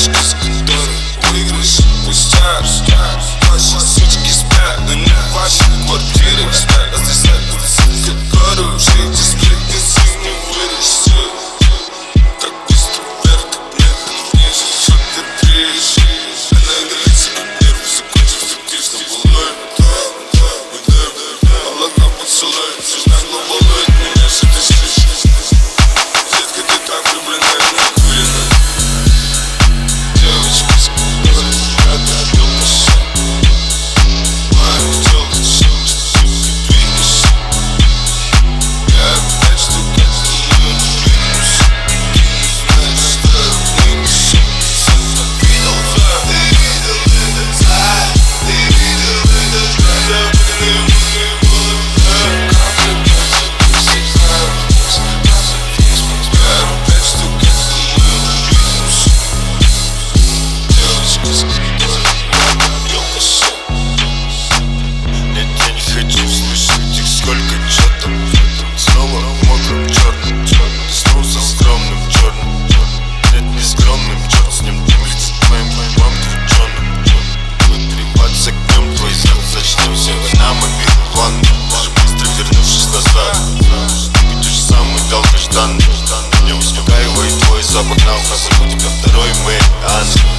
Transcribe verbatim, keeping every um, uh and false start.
Девочка, с которой выиграешь спустя. Ваши сучки спят, но не в вашей квартире. Спят, а здесь это которую все эти сплетницы не вырежут. Так быстро вверх, так медленно вниз. Что ты трешь? Она играет себе нервы, закончив такие, что волнует. Холодно поцелуй, всегда глубокой меня же ты слышишь. Детка, ты так влюблена, не уверена. Девочка, с которой я добил по сон. Мое тело тащилось, что ты двигаешься. Я опять штука, ты не двигаешь. Ты не знаешь, что я двигаюсь. Сам видел, да, ты видел этот царь. Ты видел этот царь, ты видел этот сколько чё там, снова в мокром черном. Ты снова со скромным черным. Нет, не скромным, черт с ним, темлится твоим губам крученым. Внутри под с огнем твой зал зачнемся. На мобилу ванну, даже быстро вернувшись назад. Будешь самый долгожданный. Не успокаивай твой запах на ухо, у тебя второй Мэри Анны.